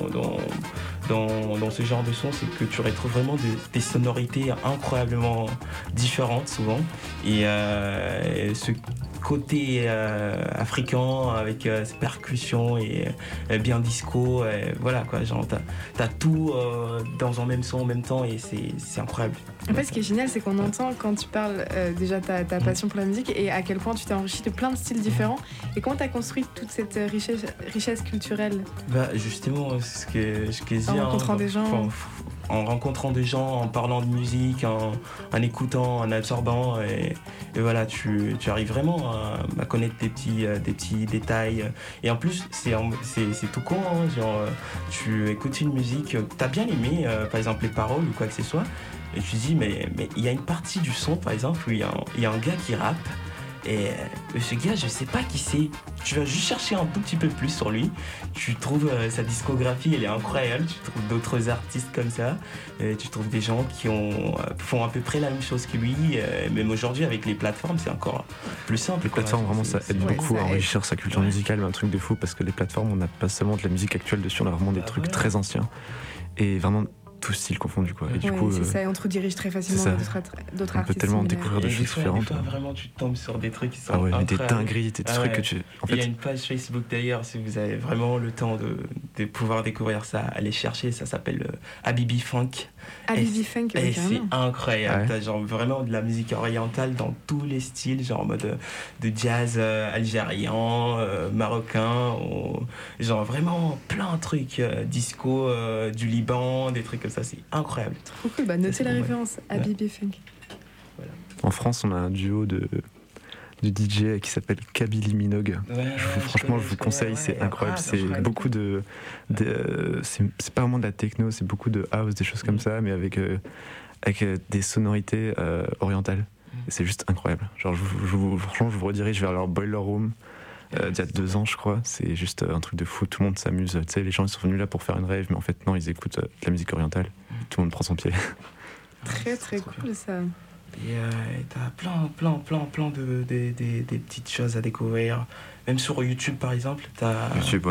dans ce genre de son, c'est que tu retrouves vraiment des sonorités incroyablement différentes souvent. Et ce côté africain avec ses percussions et bien disco, voilà quoi, genre t'as tout dans un même son en même temps et c'est incroyable. En fait, ce qui est génial, c'est qu'on entend quand tu parles déjà ta passion pour la musique et à quel point tu t'es enrichi de plein de styles différents et comment tu as construit toute cette richesse culturelle. Bah justement, ce que je dis, En rencontrant des gens. En rencontrant des gens, en parlant de musique, en écoutant, en absorbant, et voilà, tu arrives vraiment à connaître des petits détails. Et en plus, c'est tout con, hein, genre, tu écoutes une musique, t'as bien aimé, par exemple les paroles ou quoi que ce soit, et tu te dis, mais il y a une partie du son, par exemple, où il y a un gars qui rappe. Et ce gars, je sais pas qui c'est. Tu vas juste chercher un tout petit peu plus sur lui. Tu trouves sa discographie, elle est incroyable. Tu trouves d'autres artistes comme ça. Tu trouves des gens qui font à peu près la même chose que lui. Même aujourd'hui, avec les plateformes, c'est encore plus simple. Les plateformes, vraiment, ça aide Ouais, beaucoup ça à aide. enrichir sa culture musicale, mais un truc de fou, parce que les plateformes, on n'a pas seulement de la musique actuelle dessus, on a vraiment des trucs très anciens. Et vraiment tous styles confondus, quoi. Et du Ouais, coup, c'est ça, et on te redirige très facilement c'est vers ça. d'autres On peut artistes. tellement similaires. découvrir de Et choses différentes. des fois, vraiment, tu tombes sur des trucs qui sont Ah ouais, mais des incroyables. dingueries, des Ah trucs ouais. que tu. En Il y a fait, une page Facebook d'ailleurs, si vous avez vraiment le temps de pouvoir découvrir ça, allez chercher, ça s'appelle Habibi Funk. Habibi Funk, Et c'est carrément. incroyable, Ouais. t'as genre vraiment de la musique orientale dans tous les styles, genre en mode de jazz algérien, marocain, genre vraiment plein de trucs, disco du Liban, des trucs comme ça, c'est incroyable. Trop cool, bah notez la Ouais. référence, Habibi Funk. en France, on a un duo du DJ qui s'appelle Kabylie Minogue. Franchement, je vous conseille, c'est incroyable. C'est beaucoup c'est pas vraiment de la techno, c'est beaucoup de house, des choses comme ça, mais avec des sonorités orientales. Et c'est juste incroyable. Genre, franchement, je vous redirige vers leur Boiler Room. D'il y a 2 ans, je crois, c'est juste un truc de fou. Tout le monde s'amuse. Tu sais, les gens ils sont venus là pour faire une rave, mais en fait, non, ils écoutent de la musique orientale. Tout le monde prend son pied. Très cool ça. Et t'as plein de des petites choses à découvrir. Même sur YouTube, par exemple, t'as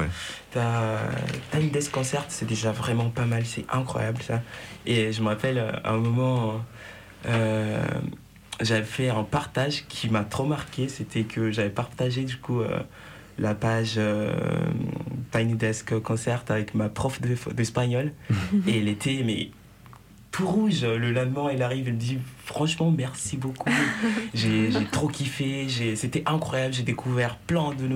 une desk concert, c'est déjà vraiment pas mal, c'est incroyable ça. Et je me rappelle, à un moment, j'avais fait un partage qui m'a trop marqué. C'était que j'avais partagé du coup la page Tiny Desk Concert avec ma prof d'espagnol. Et elle était tout rouge. Le lendemain, elle arrive, elle me dit franchement merci beaucoup. J'ai trop kiffé. C'était incroyable. J'ai découvert plein de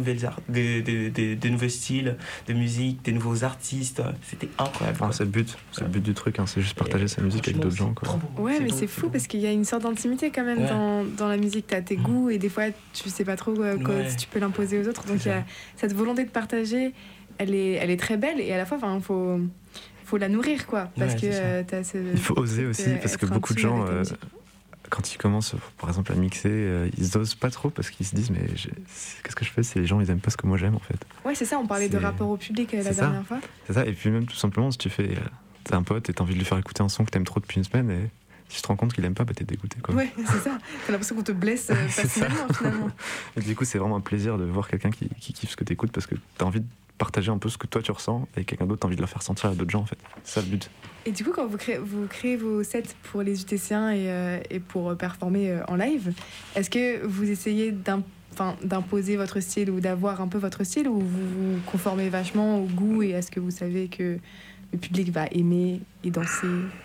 de nouveaux styles de musique, des nouveaux artistes. C'était incroyable. C'est le but du truc. C'est juste partager sa musique avec d'autres gens. Ouais, mais c'est fou parce qu'il y a une sorte d'intimité quand même dans la musique. T'as tes goûts et des fois tu sais pas trop si tu peux l'imposer aux autres. Donc il y a cette volonté de partager. Elle est très belle et à la fois, faut la nourrir quoi, parce que il faut oser aussi, parce que beaucoup de gens quand ils commencent par exemple à mixer, ils osent pas trop parce qu'ils se disent mais qu'est-ce que je fais si les gens ils aiment pas ce que moi j'aime en fait. Ouais, c'est ça, on parlait de rapport au public la dernière fois. C'est ça, et puis même tout simplement si tu fais t'as un pote et t'as envie de lui faire écouter un son que t'aimes trop depuis une semaine et si tu te rends compte qu'il aime pas, t'es dégoûté quoi. Ouais, c'est ça, t'as l'impression qu'on te blesse facilement finalement. Et du coup c'est vraiment un plaisir de voir quelqu'un qui kiffe ce que t'écoutes parce que t'as envie de partager un peu ce que toi tu ressens et quelqu'un d'autre a envie de le faire sentir à d'autres gens en fait. C'est ça le but. Et du coup quand vous créez vos sets pour les UTC1 et pour performer en live, est-ce que vous essayez d'imposer votre style ou d'avoir un peu votre style ou vous vous conformez vachement au goût et est-ce que vous savez que le public va aimer et danser?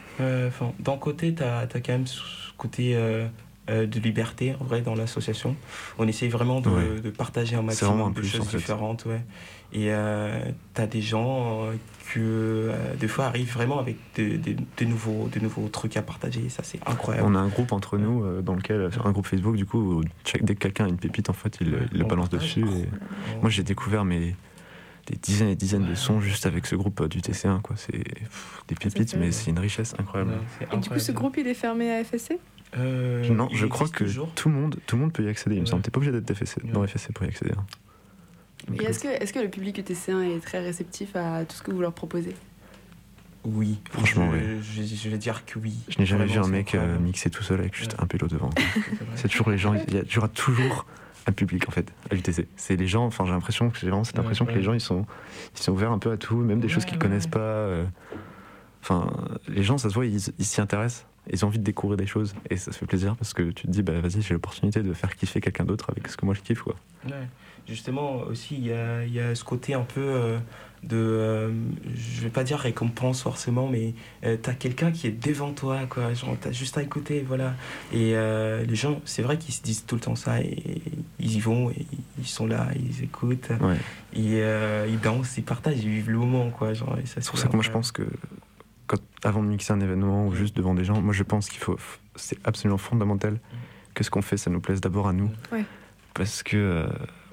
D'un côté t'as quand même ce côté de liberté en vrai dans l'association. On essaye vraiment de partager un maximum de choses différentes. Ouais. Et t'as des gens que des fois arrivent vraiment avec de nouveaux trucs à partager. Ça c'est incroyable. On a un groupe entre nous dans lequel un groupe Facebook du coup où dès que quelqu'un a une pépite en fait il le balance dessus. Et moi j'ai découvert des dizaines et dizaines de sons juste avec ce groupe du TC1 quoi. C'est des pépites mais c'est une richesse incroyable. Et du coup ce groupe il est fermé à FSC? Non, je crois que tout le monde peut y accéder. Il me semble. T'es pas obligé d'être dans FSC pour y accéder. Et est-ce que le public UTC1 est très réceptif à tout ce que vous leur proposez? Oui, franchement, oui. Je vais dire que oui. Je n'ai jamais vu un mec mixer tout seul avec juste un pélo devant. C'est toujours les gens. Il y aura toujours un public en fait à l'UTC. C'est les gens. J'ai l'impression que les gens ils sont ouverts un peu à tout, même des choses qu'ils connaissent pas. Les gens, ça se voit, ils s'y intéressent. Ils ont envie de découvrir des choses et ça se fait plaisir parce que tu te dis vas-y, j'ai l'opportunité de faire kiffer quelqu'un d'autre avec ce que moi je kiffe quoi. Ouais. Justement aussi il y a ce côté un peu de je vais pas dire récompense forcément mais t'as quelqu'un qui est devant toi quoi, genre t'as juste à écouter voilà et les gens c'est vrai qu'ils se disent tout le temps ça et ils y vont et ils sont là, ils écoutent et ils dansent, ils partagent, ils vivent le moment quoi genre, et ça, c'est pour ça que moi je pense que avant de mixer un événement ou juste devant des gens, moi je pense c'est absolument fondamental que ce qu'on fait ça nous plaise d'abord à nous parce que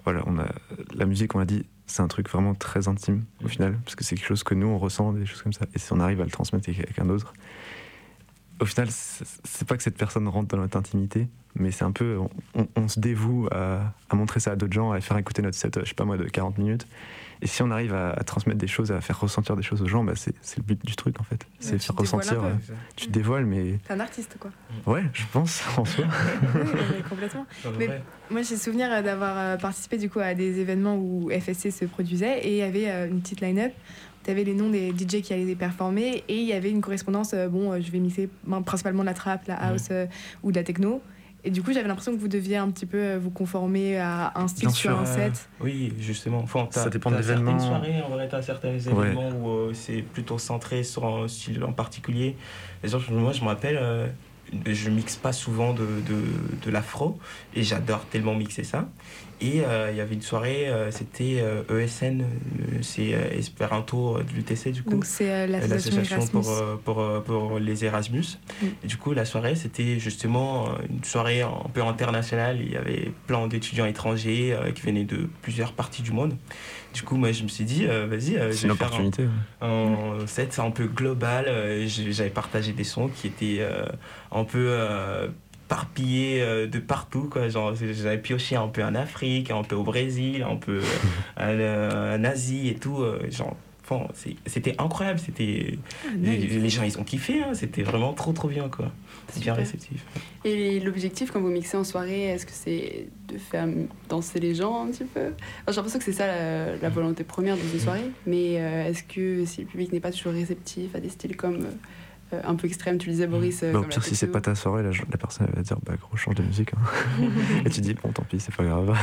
la musique on l'a dit c'est un truc vraiment très intime au final parce que c'est quelque chose que nous on ressent des choses comme ça et si on arrive à le transmettre avec quelqu'un d'autre au final c'est pas que cette personne rentre dans notre intimité mais c'est un peu on se dévoue à montrer ça à d'autres gens, à faire écouter notre set je sais pas moi de 40 minutes et si on arrive à transmettre des choses, à faire ressentir des choses aux gens, c'est le but du truc en fait. C'est faire ressentir. Tu te dévoiles, mais. T'es un artiste quoi. Ouais, je pense en soi. Oui, complètement. Mais moi j'ai souvenir d'avoir participé du coup à des événements où FSC se produisait et il y avait une petite line-up. T'avais les noms des DJ qui allaient performer et il y avait une correspondance. Je vais mixer principalement de la trap, la house ou de la techno. Et du coup, j'avais l'impression que vous deviez un petit peu vous conformer à un style sur un set. Oui, justement. Ça dépend de l'événement. Certaines soirées, en vrai, t'as certains événements où c'est plutôt centré sur un style en particulier. Exemple, moi, je me rappelle, je mixe pas souvent de l'afro et j'adore tellement mixer ça. Et il y avait une soirée, c'était ESN, c'est Esperanto de l'UTC du coup. Donc c'est l'association Erasmus. pour les Erasmus. Et du coup, la soirée, c'était justement une soirée un peu internationale. Il y avait plein d'étudiants étrangers qui venaient de plusieurs parties du monde. Du coup, moi, je me suis dit, vas-y, c'est une opportunité. Un set un peu global. J'avais partagé des sons qui étaient un peu éparpillés de partout, quoi. Genre, j'avais pioché un peu en Afrique, un peu au Brésil, un peu en Asie et tout. Genre, enfin, c'était incroyable. Les gens, ils ont kiffé. Hein. C'était vraiment trop bien, quoi. C'est bien réceptif. Et l'objectif, quand vous mixez en soirée, est-ce que c'est de faire danser les gens un petit peu? Alors, j'ai l'impression que c'est ça la volonté première dans une soirée, mais est-ce que si le public n'est pas toujours réceptif à des styles comme un peu extrêmes, tu le disais Boris, au pire, si c'est pas ta soirée, la personne elle va dire bah gros, change de musique. Hein. Et tu dis bon, tant pis, c'est pas grave.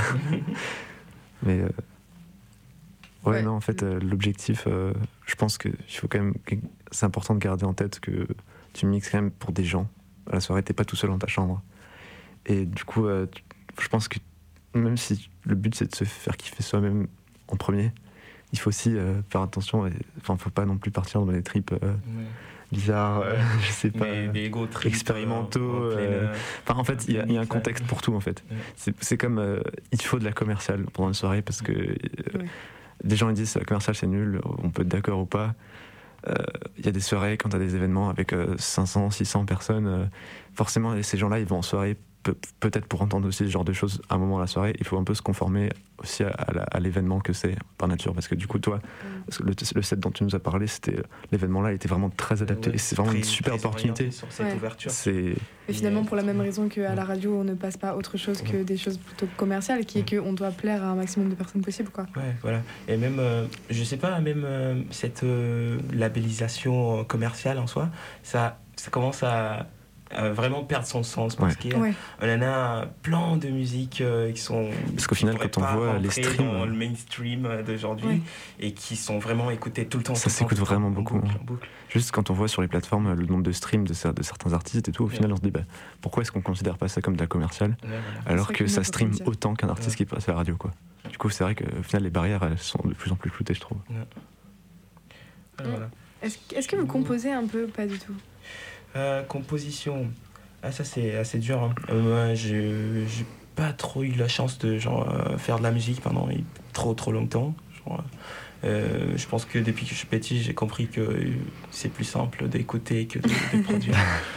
Mais ouais, non, en fait, l'objectif, je pense qu'il faut quand même. C'est important de garder en tête que tu mixes quand même pour des gens. À la soirée, t'es pas tout seul dans ta chambre. Et du coup, je pense que même si le but c'est de se faire kiffer soi-même en premier, il faut aussi faire attention. Enfin, faut pas non plus partir dans des trips bizarres, je sais pas, des ego trips expérimentaux. Enfin, en fait, il y a un contexte pour tout. En fait, c'est comme il faut de la commerciale pendant une soirée parce que des gens ils disent la commerciale c'est nul. On peut être d'accord ou pas. Il y a des soirées quand tu as des événements avec 500, 600 personnes, forcément ces gens-là ils vont en soirée peut-être pour entendre aussi ce genre de choses à un moment de la soirée. Il faut un peu se conformer aussi à l'événement que c'est par nature, parce que du coup toi le set dont tu nous as parlé, l'événement là était vraiment très adapté et c'est vraiment une super opportunité sur cette ouverture. Et finalement pour la même raison qu'à la radio on ne passe pas autre chose que des choses plutôt commerciales, qui est qu'on doit plaire à un maximum de personnes possible, quoi. Ouais, voilà. Et même je sais pas, même cette labellisation commerciale en soi, ça commence à vraiment perdre son sens parce qu'on en a plein de musiques qui sont, parce qu'au final quand on voit les streams dans le mainstream d'aujourd'hui et qui sont vraiment écoutées tout le temps, ça s'écoute vraiment beaucoup. Juste quand on voit sur les plateformes le nombre de streams de certains artistes et tout, au final on se dit pourquoi est-ce qu'on considère pas ça comme de la commerciale alors que ça stream autant qu'un artiste qui passe à la radio, quoi. Du coup c'est vrai qu'au final les barrières elles sont de plus en plus floutées, je trouve. Voilà. Est-ce que vous composez un peu? Pas du tout. Composition, ça c'est assez dur. Hein. Moi, j'ai pas trop eu la chance de faire de la musique pendant trop longtemps. Je pense que depuis que je suis petit, j'ai compris que c'est plus simple d'écouter que de produire.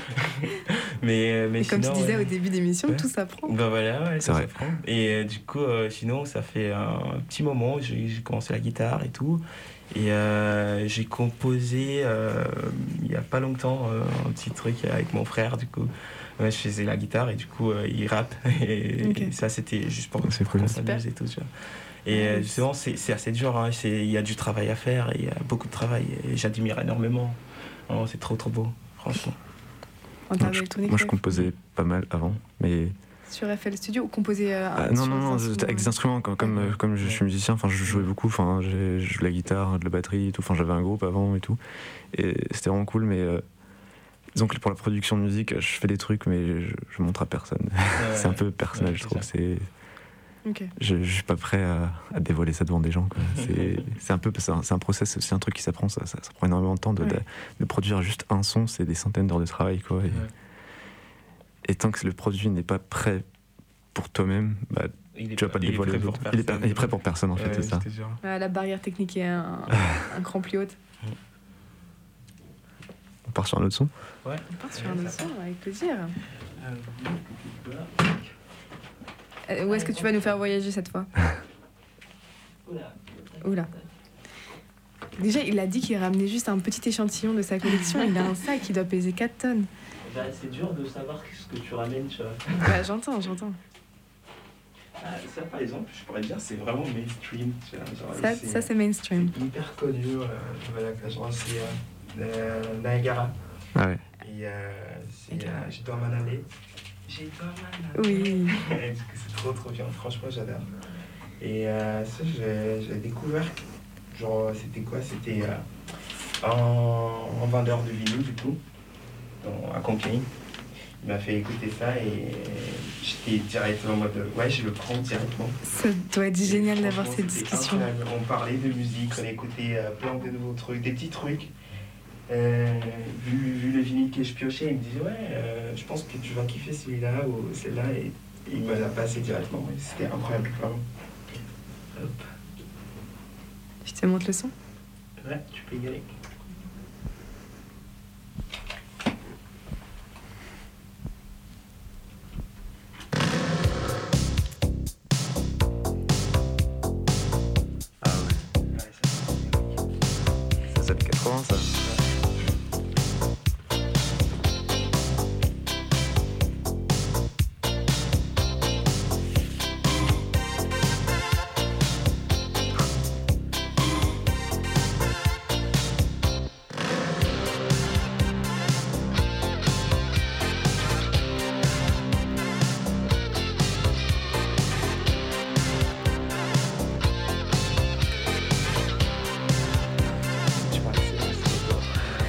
mais comme sinon, tu disais au début d'émission, tout s'apprend. Ben voilà, ça s'apprend. Et du coup, sinon, ça fait un petit moment, j'ai commencé la guitare et tout. Et j'ai composé il n'y a pas longtemps un petit truc avec mon frère, du coup. Je faisais la guitare et du coup il rappe. Et ça c'était juste pour qu'on s'amuse et tout. Tu vois. Et justement c'est assez dur, hein. Il y a du travail à faire, et il y a beaucoup de travail et j'admire énormément. Oh, c'est trop beau, franchement. Moi je composais pas mal avant, mais... Sur FL Studio ou composer non, avec des instruments comme je suis musicien, enfin je jouais beaucoup, enfin j'ai joué de la guitare, de la batterie et tout, enfin j'avais un groupe avant et tout, et c'était vraiment cool, mais disons que pour la production de musique je fais des trucs mais je montre à personne. C'est un peu personnel, je trouve. Je suis pas prêt à dévoiler ça devant des gens, quoi. C'est un process, c'est aussi un truc qui s'apprend, ça prend énormément de temps de produire juste un son, c'est des centaines d'heures de travail, quoi. Et tant que le produit n'est pas prêt pour toi-même, tu vas pas le dévoiler aux autres. Il est prêt pour personne, en fait, c'est ça. La barrière technique est un cran plus haute. On part sur un autre son ? Ouais. On part sur un autre son, avec plaisir. Où est-ce que tu vas nous faire voyager cette fois ? Oula. Déjà, il a dit qu'il ramenait juste un petit échantillon de sa collection. Il a un sac qui doit peser 4 tonnes. C'est dur de savoir ce que tu ramènes, tu vois. J'entends. Ça, par exemple, je pourrais dire, c'est vraiment mainstream. Tu vois, ça, c'est mainstream. C'est hyper connu. C'est Niagara. Ah ouais. Et je dois m'en aller. Oui. C'est trop bien, franchement, j'adore. Et ça, j'ai découvert. C'était quoi ? C'était un vendeur de vinyle, du coup. À Compiègne. Il m'a fait écouter ça et j'étais directement en mode ouais, je le prends directement. Ça doit être génial Et d'avoir franchement, cette c'était discussion. incroyable. On parlait de musique, on écoutait plein de nouveaux trucs, des petits trucs. Vu le vinyle que je piochais, il me disait ouais, je pense que tu vas kiffer celui-là ou celle-là et il me l'a passé directement. Et c'était incroyable, vraiment. Hop. Je te montre le son. Ouais, tu peux y aller. Ah ouais. Ouais, ça, c'est Ça fait 80 ça. Je crois que c'est fort.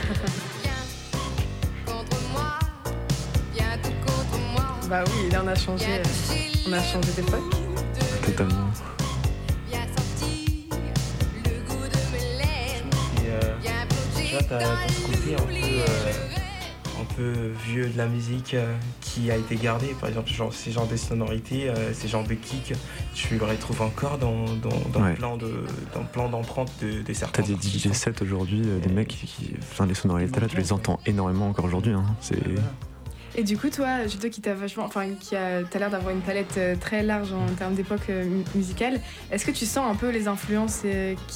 Bah oui, là on a changé d'époque. Totalement. Et tu vois, t'as ce côté un peu vieux de la musique qui a été gardé. Par exemple, genre, ces genres de sonorités, ces genres de kicks, tu le retrouves encore dans Ouais. plein d'empreintes de certains. T'as des DJ sets aujourd'hui, des mecs qui. Enfin, les sonorités là, tu les entends énormément encore aujourd'hui. Hein. C'est. Et du coup, toi, Judo, qui t'a vachement, enfin, t'as l'air d'avoir une palette très large en termes d'époque musicale. Est-ce que tu sens un peu les influences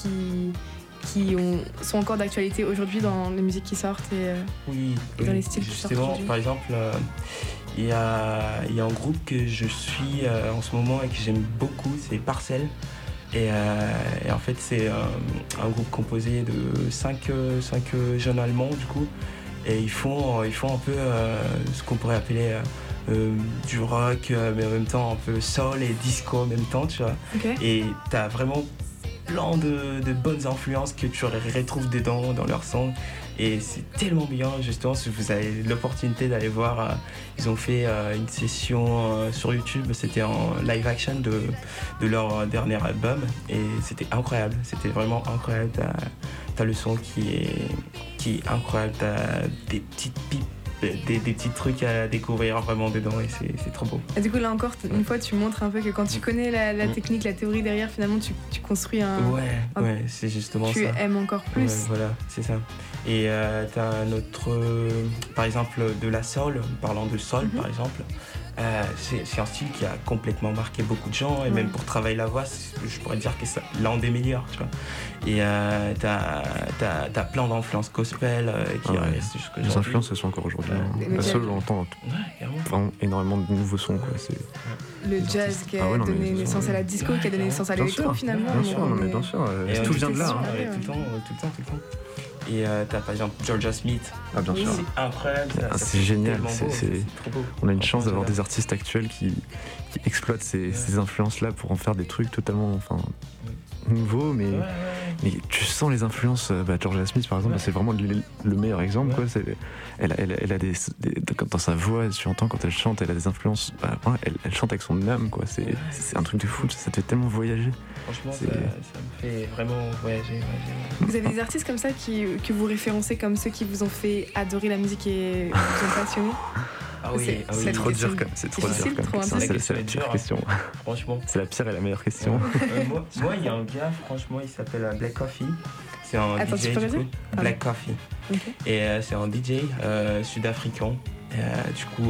sont encore d'actualité aujourd'hui dans les musiques qui sortent Oui, dans les styles qui sortent justement, aujourd'hui. par exemple, il y a un groupe que je suis en ce moment et que j'aime beaucoup, c'est Parcel. Et en fait, c'est un groupe composé de 5 jeunes Allemands, du coup. Et ils font un peu ce qu'on pourrait appeler du rock, mais en même temps un peu soul et disco en même temps, tu vois. Ok. Et t'as vraiment plein de bonnes influences que tu retrouves dedans, dans leur son. Et c'est tellement bien, justement, si vous avez l'opportunité d'aller voir, ils ont fait une session sur YouTube, c'était en live action de leur dernier album. Et c'était incroyable, c'était vraiment incroyable. T'as le son qui est incroyable, t'as des petites pipes, des petits trucs à découvrir vraiment dedans et c'est trop beau. Et du coup, là encore, une fois, tu montres un peu que quand tu connais la technique, la théorie derrière, finalement, tu construis Ouais, c'est justement tu ça. aimes encore plus. Ouais, voilà, c'est ça. Et t'as un autre, par exemple, de la soul, parlant de soul par exemple, c'est un style qui a complètement marqué beaucoup de gens, et même pour travailler la voix, je pourrais dire que c'est l'un des meilleurs, tu vois. Et t'as plein d'influences gospel qui restent jusqu'à Les influences, elles sont encore aujourd'hui. Ouais. La seule, on entend carrément. vraiment énormément de nouveaux sons. Quoi. C'est... Le jazz qui a Ah ouais, non, mais donné bien naissance sûr, à la disco, qui a donné naissance à Bien l'électro, sûr, finalement. Bien sûr, non, mais bien sûr. Et Tout vient de là. hein. Tout le temps. Et t'as par exemple Georgia Smith. Ah, bien sûr. C'est incroyable. Ça C'est génial. tellement beau, c'est trop beau. On a une chance d'avoir Franchement, des artistes actuels qui exploitent ces influences-là pour en faire des trucs totalement nouveaux, mais, Ouais. mais tu sens les influences. Georgia Smith, par exemple, Ouais. c'est vraiment le meilleur exemple. Ouais. Quoi. Elle a dans sa voix, tu entends quand elle chante, elle a des influences. Elle chante avec son âme, quoi. C'est un truc de fou. Ça te fait tellement voyager. Franchement, ça C'est- me fait vraiment voyager. Vous avez des artistes comme ça que vous référencez comme ceux qui vous ont fait adorer la musique et vous ont passionné? Ah C'est- oui, c'est Trop question dur, c'est trop difficile, dur. trop Ça, intense. c'est la pire question. franchement. C'est la pire et la meilleure question. Moi, il y a un gars, franchement, il s'appelle Black Coffee. C'est un Attends, DJ, tu peux du redire coup. Black Coffee. Ok. Et c'est un DJ sud-africain. Du coup,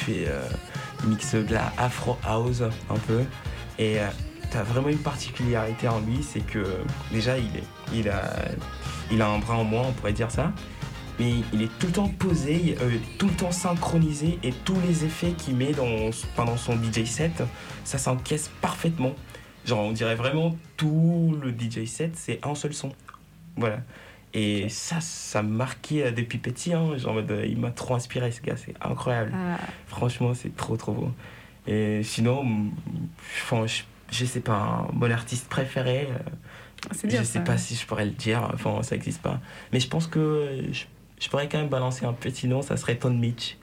il mixe de la Afro House un peu. Et t'as vraiment une particularité en lui, c'est que déjà, il a un bras en moins, on pourrait dire ça. Mais il est tout le temps posé, tout le temps synchronisé, et tous les effets qu'il met pendant son DJ set, ça s'encaisse parfaitement. Genre, on dirait vraiment tout le DJ set, c'est un seul son. Voilà. Et ça me marquait depuis petit, hein. Genre, il m'a trop inspiré, ce gars, c'est incroyable. Ah, Franchement, c'est trop beau. Et sinon, je sais pas, mon artiste préféré, c'est bien je sais ça. pas si je pourrais le dire, ça n'existe pas. Mais je pense que je pourrais quand même balancer un petit nom, ça serait Ton Mitch.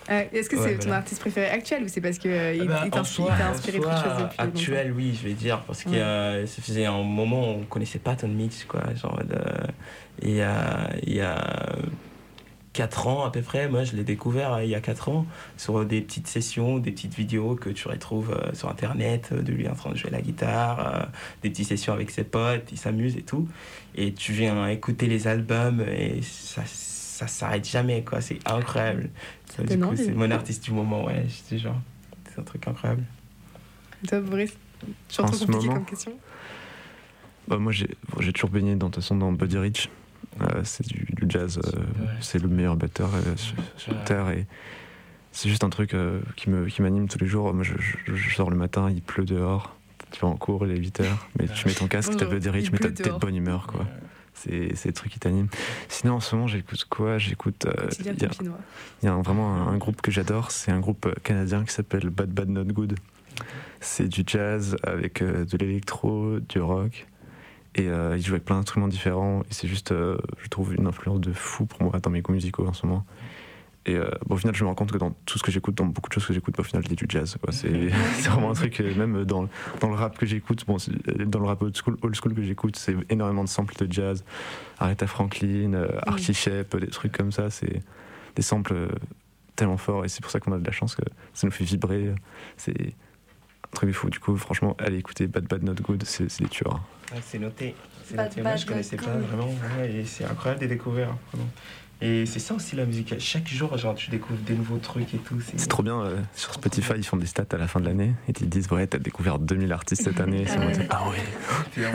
Est-ce que c'est ton artiste préféré actuel ou c'est parce qu'il t'a inspiré de quelque chose depuis actuel, oui, je vais dire, parce que ça faisait un moment où on connaissait pas Ton Mix, quoi. Genre, il y a 4 ans à peu près, moi je l'ai découvert il y a 4 ans sur des petites sessions, des petites vidéos que tu retrouves sur internet, de lui en train de jouer la guitare, des petites sessions avec ses potes, il s'amuse et tout. Et tu viens écouter les albums et ça s'arrête jamais, quoi, c'est incroyable. Du coup, c'est mon artiste du moment, ouais, je te jure. C'est un truc incroyable. Toi, Boris, je suis trop compliqué comme question. Moi j'ai toujours baigné dans Buddy Rich. C'est du jazz, c'est le meilleur batteur sur Terre et c'est juste un truc qui m'anime tous les jours. Moi je sors le matin, il pleut dehors, tu vas en cours, il est 8h, mais tu mets ton casque, t'as Buddy Rich, mais t'as de bonne humeur, quoi. C'est des trucs qui t'animent. Sinon en ce moment j'écoute quoi ? J'écoute... Il y a vraiment un groupe que j'adore, c'est un groupe canadien qui s'appelle Bad Bad Not Good. C'est du jazz avec de l'électro, du rock. Et il joue avec plein d'instruments différents et c'est juste, je trouve, une influence de fou pour moi dans mes goûts musicaux en ce moment. Et au final, je me rends compte que dans tout ce que j'écoute, dans beaucoup de choses que j'écoute, au final, il y a du jazz, quoi. C'est vraiment un truc, même dans le rap que j'écoute, dans le rap old school que j'écoute, c'est énormément de samples de jazz. Aretha Franklin, Archie Shepp, des trucs comme ça, c'est des samples tellement forts et c'est pour ça qu'on a de la chance que ça nous fait vibrer. C'est un truc de fou. Du coup, franchement, allez écouter Bad Bad Not Good, c'est des tueurs. Ouais, c'est noté. Moi, je connaissais pas vraiment, et c'est incroyable de découvrir. Vraiment. Et c'est ça aussi la musique. Chaque jour, genre, tu découvres des nouveaux trucs et tout. C'est trop bien. Sur Spotify, ils font des stats à la fin de l'année et ils te disent ouais, t'as découvert 2000 artistes cette année. Ah ouais.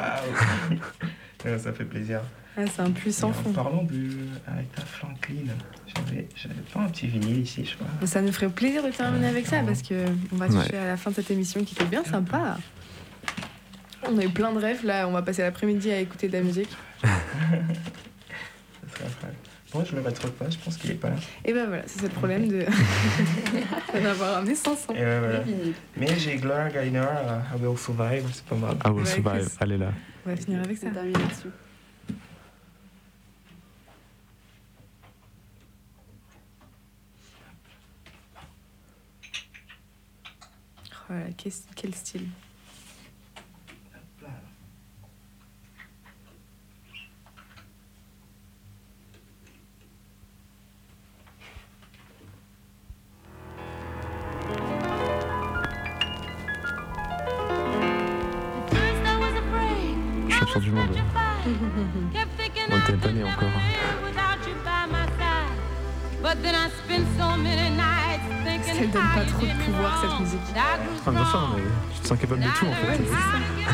Ça fait plaisir. C'est un puissant fond. En parlant de Aretha Franklin, j'avais pas un petit vinyle ici, je crois. Ça nous ferait plaisir de terminer avec ça parce que on va toucher à la fin de cette émission qui était bien sympa. On a eu plein de rêves là, on va passer l'après-midi à écouter de la musique. Ça serait incroyable. Bon, je le retrouve pas, je pense qu'il est pas là. Et ben voilà, c'est le problème de d'en avoir ramené 500. Et ouais, voilà. Mais j'ai Gloria Gaynor, I Will Survive, c'est pas mal. I Will Survive, allez là. On va finir avec ça. On termine là-dessus. Oh là, quel style. Champion du monde. On n'était pas né encore. Est-ce qu'elle donne pas trop de pouvoir cette musique? Ah bien sûr, mais tu te sens capable de tout en fait. Ouais, c'est ça.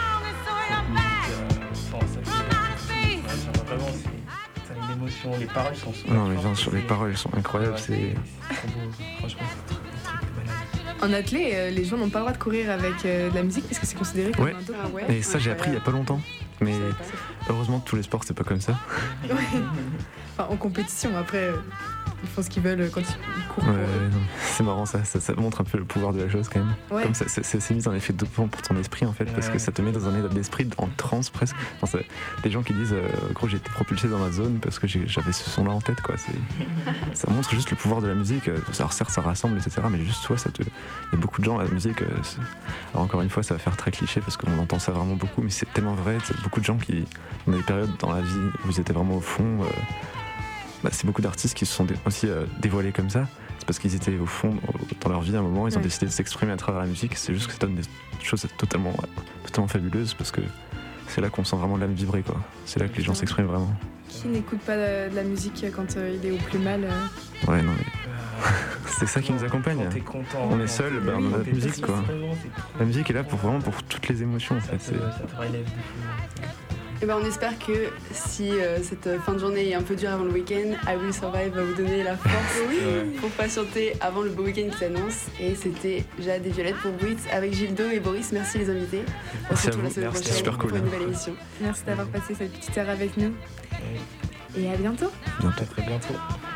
Vraiment, c'est une émotion, les paroles sont super. Non mais bien sûr, les paroles sont incroyables, c'est trop beau, franchement, c'est un truc de malade. En athlée, les gens n'ont pas le droit de courir avec de la musique parce que c'est considéré comme un dopage. Et ça j'ai appris il y a pas longtemps. Mais heureusement tous les sports c'est pas comme ça. Ouais. Enfin en compétition après. Ils font ce qu'ils veulent quand ils courent. Ouais, non, c'est marrant ça montre un peu le pouvoir de la chose quand même. Ouais. Comme c'est mis un effet dopant pour ton esprit en fait, parce que ça te met dans un état d'esprit en transe presque. Enfin, des gens qui disent gros j'ai été propulsé dans ma zone parce que j'avais ce son là en tête quoi. Ça montre juste le pouvoir de la musique. Alors certes ça rassemble etc. Mais juste toi il y a beaucoup de gens la musique. Alors encore une fois ça va faire très cliché parce qu'on entend ça vraiment beaucoup, mais c'est tellement vrai. Il y a beaucoup de gens qui ont des périodes dans la vie où ils étaient vraiment au fond. C'est beaucoup d'artistes qui se sont aussi dévoilés comme ça. C'est parce qu'ils étaient au fond dans leur vie à un moment, ils ont décidé de s'exprimer à travers la musique. C'est juste que ça donne des choses totalement fabuleuses parce que c'est là qu'on sent vraiment l'âme vibrer quoi. C'est là que les gens s'expriment vraiment. Qui n'écoute pas de la musique quand il est au plus mal Ouais non mais c'est ça qui nous accompagne. On est seul, on a la musique quoi. La musique est là pour toutes les émotions en fait. Ça te relève du fou. Et ben on espère que si cette fin de journée est un peu dure avant le week-end, I Will Survive va vous donner la force pour patienter avant le beau week-end qui s'annonce. Et c'était Jade et Violette pour Bruit avec Gildo et Boris. Merci les invités. On se retrouve la semaine prochaine super cool, pour une nouvelle émission. Merci d'avoir passé cette petite heure avec nous. Et à bientôt. À très bientôt.